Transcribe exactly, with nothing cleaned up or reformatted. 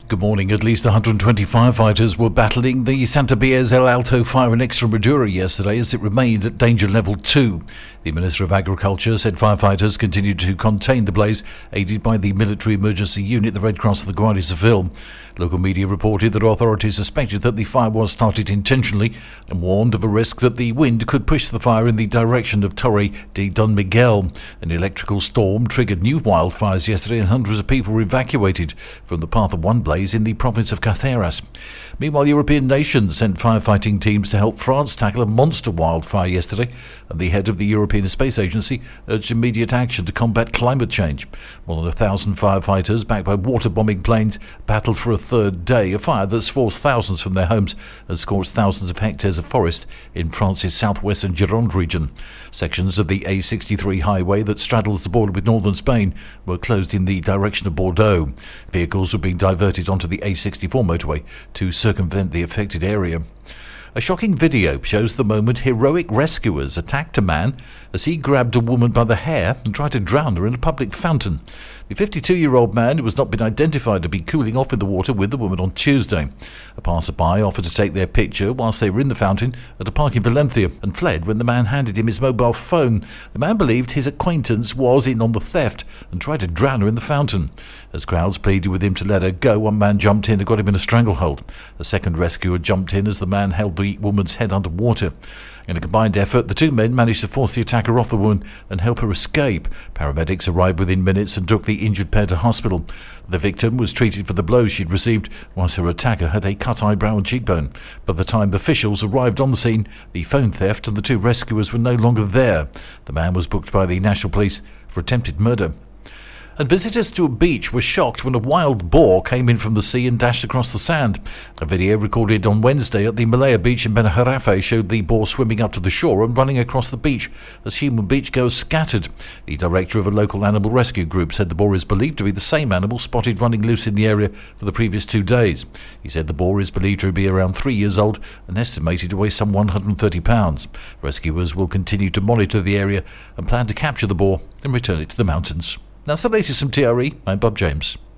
Good morning. At least one hundred twenty firefighters were battling the Santa Bies El Alto fire in Extremadura yesterday as it remained at danger level two. The Minister of Agriculture said firefighters continued to contain the blaze, aided by the military emergency unit, the Red Cross of the Guardia Civil. Local media reported that authorities suspected that the fire was started intentionally and warned of a risk that the wind could push the fire in the direction of Torre de Don Miguel. An electrical storm triggered new wildfires yesterday and hundreds of people were evacuated from the path of one blaze in the province of Cáceres. Meanwhile, European nations sent firefighting teams to help France tackle a monster wildfire yesterday, and the head of the European Space Agency urged immediate action to combat climate change. More than a thousand firefighters, backed by water-bombing planes, battled for a third day, a fire that's forced thousands from their homes and scorched thousands of hectares of forest in France's southwestern Gironde region. Sections of the A sixty-three highway that straddles the border with northern Spain were closed in the direction of Bordeaux. Vehicles were being diverted onto the A sixty-four motorway to circumvent the affected area. A shocking video shows the moment heroic rescuers attacked a man as he grabbed a woman by the hair and tried to drown her in a public fountain. The fifty-two-year-old man, who has not been identified, to be cooling off in the water with the woman on Tuesday. A passerby offered to take their picture whilst they were in the fountain at a park in Valencia and fled when the man handed him his mobile phone. The man believed his acquaintance was in on the theft and tried to drown her in the fountain. As crowds pleaded with him to let her go, one man jumped in and got him in a stranglehold. A second rescuer jumped in as the man held the woman's head underwater. In a combined effort, the two men managed to force the attacker off the woman and help her escape. Paramedics arrived within minutes and took the injured pair to hospital. The victim was treated for the blows she'd received, whilst her attacker had a cut eyebrow and cheekbone. By the time officials arrived on the scene, the phone theft and the two rescuers were no longer there. The man was booked by the National Police for attempted murder. And visitors to a beach were shocked when a wild boar came in from the sea and dashed across the sand. A video recorded on Wednesday at the Malaya beach in Benajarafe showed the boar swimming up to the shore and running across the beach as human beachgoers scattered. The director of a local animal rescue group said the boar is believed to be the same animal spotted running loose in the area for the previous two days. He said the boar is believed to be around three years old and estimated to weigh some one hundred thirty pounds. Rescuers will continue to monitor the area and plan to capture the boar and return it to the mountains. That's the latest from T R E. I'm Bob James.